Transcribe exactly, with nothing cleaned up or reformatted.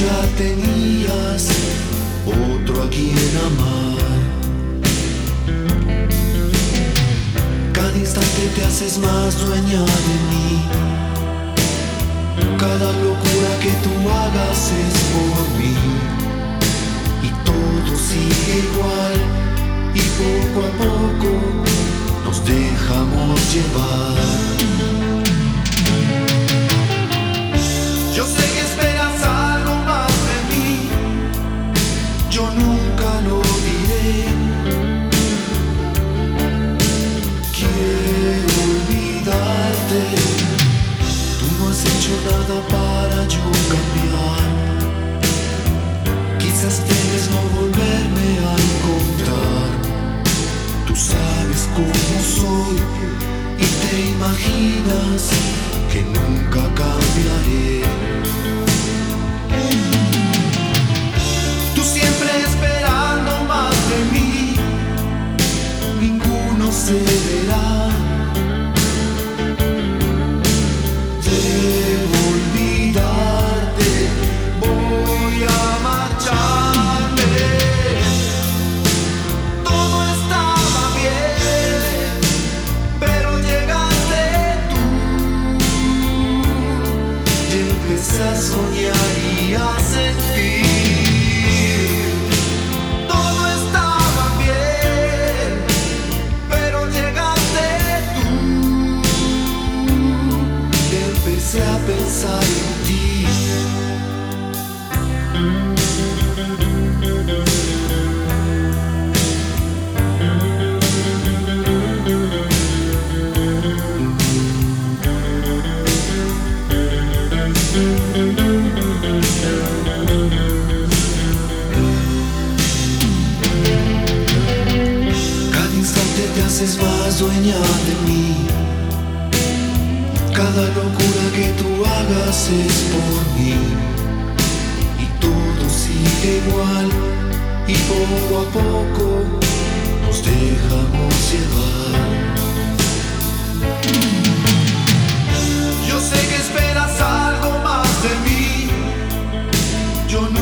ya tenías otro a quien amar. Cada instante te haces más dueña de mí. Cada locura que tú hagas es por mí. Y todo sigue igual, y poco a poco nos dejamos llevar. Yo sé que esperas algo más de mí, yo nunca lo diré. Quiero olvidarte, tú no has hecho nada para yo cambiar. Quizás temes no volverme a encontrar. Tú sabes cómo soy y te imaginas que nunca cambiaré. Tú siempre esperando más de mí, ninguno se verá. Debo olvidarte, voy a marcharme. Todo estaba bien, pero llegaste tú y empecé a soñar y a sentir. Todo estaba bien, pero llegaste tú y empecé a pensar en ti. Cada instante te haces más dueña de mí. Cada locura que tú hagas es por mí. Y todo sigue igual, y poco a poco nos dejamos llevar. Yo sé que esperas algo más de mí, yo no